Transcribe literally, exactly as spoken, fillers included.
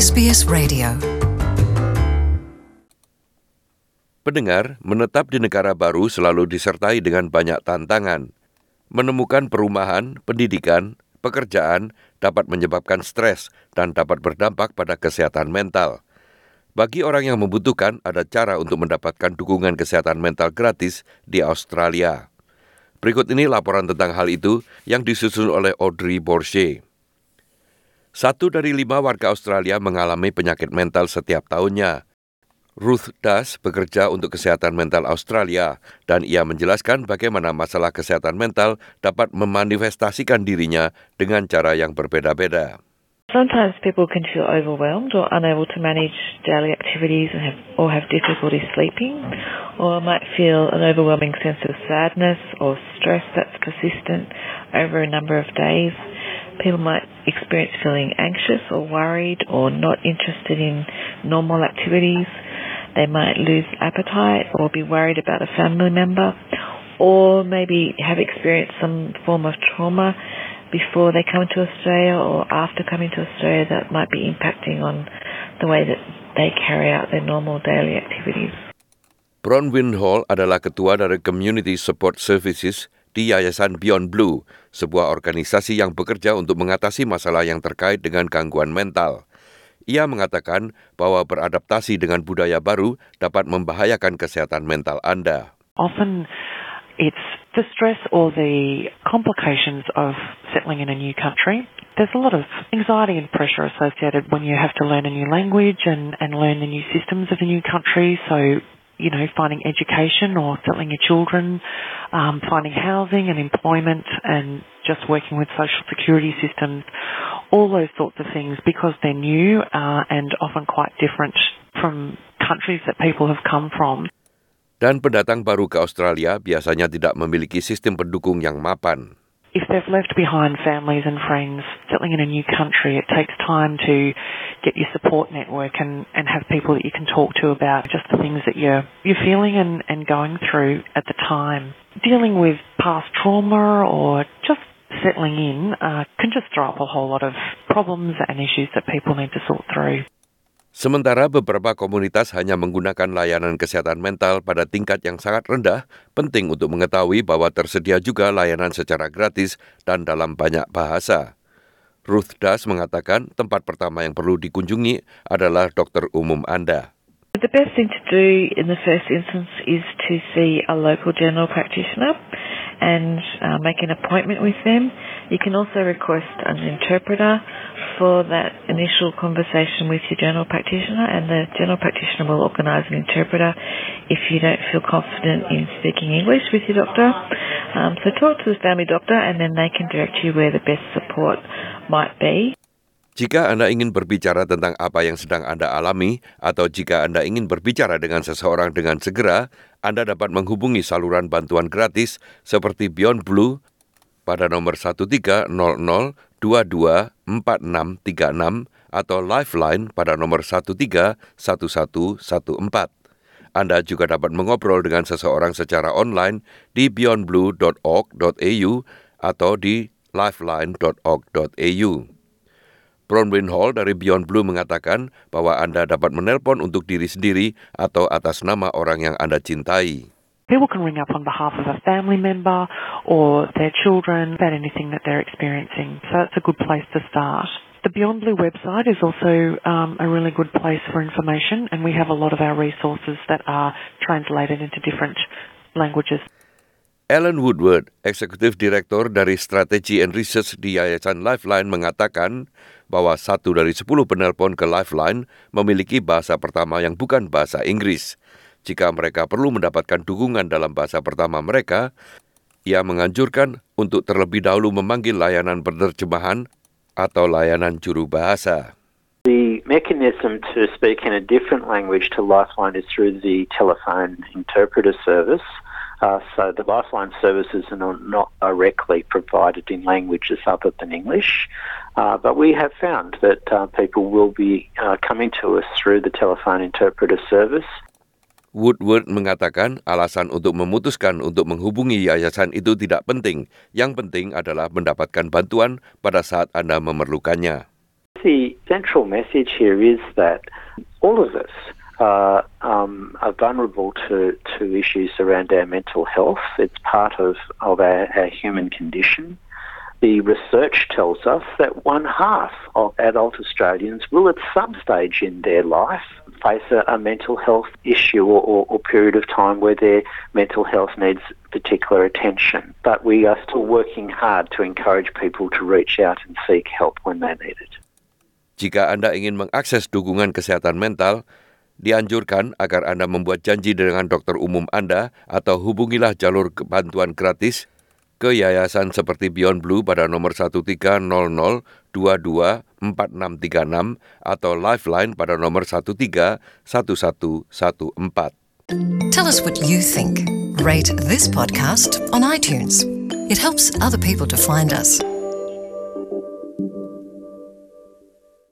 S B S Radio. Pendengar, menetap di negara baru selalu disertai dengan banyak tantangan. Menemukan perumahan, pendidikan, pekerjaan dapat menyebabkan stres dan dapat berdampak pada kesehatan mental. Bagi orang yang membutuhkan, ada cara untuk mendapatkan dukungan kesehatan mental gratis di Australia. Berikut ini laporan tentang hal itu yang disusun oleh Audrey Borsche. Satu dari lima warga Australia mengalami penyakit mental setiap tahunnya. Ruth Das bekerja untuk Kesehatan Mental Australia dan ia menjelaskan bagaimana masalah kesehatan mental dapat memanifestasikan dirinya dengan cara yang berbeda-beda. Sometimes people can feel overwhelmed or unable to manage daily activities and have, or have difficulty sleeping, or might feel an overwhelming sense of sadness or stress that's persistent over a number of days. People might experience feeling anxious or worried or not interested in normal activities. They might lose appetite or be worried about a family member, or maybe have experienced some form of trauma before they come to Australia or after coming to Australia that might be impacting on the way that they carry out their normal daily activities. Bronwyn Hall adalah ketua dari Community Support Services di Yayasan Beyond Blue, sebuah organisasi yang bekerja untuk mengatasi masalah yang terkait dengan gangguan mental. Ia mengatakan bahwa beradaptasi dengan budaya baru dapat membahayakan kesehatan mental Anda. Often it's the stress or the complications of settling in a new country. There's a lot of anxiety and pressure associated when you have to learn a new language and, and learn the new systems of the new country. So, you know, finding education or settling your children, um, finding housing and employment and just working with social security systems, all those sorts of things, because they're new uh, and often quite different from countries that people have come from. Dan pendatang baru ke Australia biasanya tidak memiliki sistem pendukung yang mapan. If they've left behind families and friends, settling in a new country, it takes time to get your support network and, and have people that you can talk to about just the things that you're, you're feeling and, and going through at the time. Dealing with past trauma or just settling in uh, can just throw up a whole lot of problems and issues that people need to sort through. Sementara beberapa komunitas hanya menggunakan layanan kesehatan mental pada tingkat yang sangat rendah, penting untuk mengetahui bahwa tersedia juga layanan secara gratis dan dalam banyak bahasa. Ruth Das mengatakan tempat pertama yang perlu dikunjungi adalah dokter umum Anda. The best thing to do in the first instance is to see a local general practitioner and uh, make an appointment with them. You can also request an interpreter for that initial conversation with your general practitioner, and the general practitioner will organise an interpreter if you don't feel confident in speaking English with your doctor. Um, so talk to the family doctor and then they can direct you where the best support might be. Jika Anda ingin berbicara tentang apa yang sedang Anda alami, atau jika Anda ingin berbicara dengan seseorang dengan segera, Anda dapat menghubungi saluran bantuan gratis seperti Beyond Blue pada nomor satu tiga nol nol dua dua empat enam tiga enam atau Lifeline pada nomor satu tiga satu satu satu empat. Anda juga dapat mengobrol dengan seseorang secara online di beyond blue dot org dot a u atau di lifeline dot org dot a u. Bronwyn Hall dari Beyond Blue mengatakan bahwa Anda dapat menelpon untuk diri sendiri atau atas nama orang yang Anda cintai. People can ring up on behalf of a family member or their children about anything that they're experiencing. So that's a good place to start. The Beyond Blue website is also um, a really good place for information, and we have a lot of our resources that are translated into different languages. Ellen Woodward, Eksekutif Direktur dari Strategi and Research di Yayasan Lifeline mengatakan bahwa satu dari sepuluh penelpon ke Lifeline memiliki bahasa pertama yang bukan bahasa Inggris. Jika mereka perlu mendapatkan dukungan dalam bahasa pertama mereka, ia menganjurkan untuk terlebih dahulu memanggil layanan penerjemahan atau layanan juru bahasa. The mechanism to speak in a different language to Lifeline is through the telephone interpreter service. Uh, so the Lifeline services are not, not directly provided in languages other than English, uh, but we have found that uh, people will be uh, coming to us through the telephone interpreter service. Woodward mengatakan alasan untuk memutuskan untuk menghubungi yayasan itu tidak penting. Yang penting adalah mendapatkan bantuan pada saat Anda memerlukannya. the central message here is that all of us uh, um, are vulnerable to, to issues around our mental health. It's part of, of our, our human condition. The research tells us that one half of adult Australians will at some stage in their life face a, a mental health issue or, or, or period of time where their mental health needs particular attention. But we are still working hard to encourage people to reach out and seek help when they need it. Jika Anda ingin mengakses dukungan kesehatan mental, dianjurkan agar Anda membuat janji dengan dokter umum Anda atau hubungilah jalur bantuan gratis ke yayasan seperti Beyond Blue pada nomor satu tiga nol nol dua dua empat enam tiga enam atau Lifeline pada nomor satu tiga satu satu satu empat. Tell us what you think. Rate this podcast on iTunes. It helps other people to find us.